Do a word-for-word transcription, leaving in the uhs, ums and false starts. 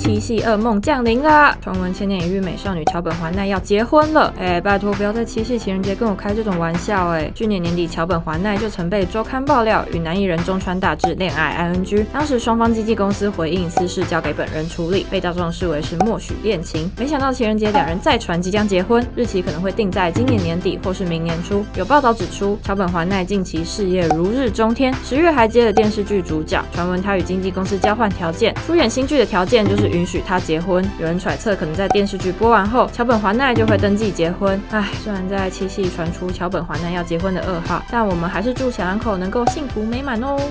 七夕噩梦降临啦！传闻千年一遇美少女桥本环奈要结婚了，哎、欸，拜托不要在七夕情人节跟我开这种玩笑哎、欸！去年年底，桥本环奈就曾被周刊爆料与男艺人中川大志恋爱 I N G， 当时双方经纪公司回应私事交给本人处理，被大众视为是默许恋情。没想到情人节两人再传即将结婚，日期可能会定在今年年底或是明年初。有报道指出，桥本环奈近期事业如日中天，十月还接了电视剧主角。传闻他与经纪公司交换条件，出演新剧的条件就是允许他结婚。有人揣测，可能在电视剧播完后，桥本环奈就会登记结婚。唉，虽然在七夕传出桥本环奈要结婚的噩耗，但我们还是祝小两口能够幸福美满哦。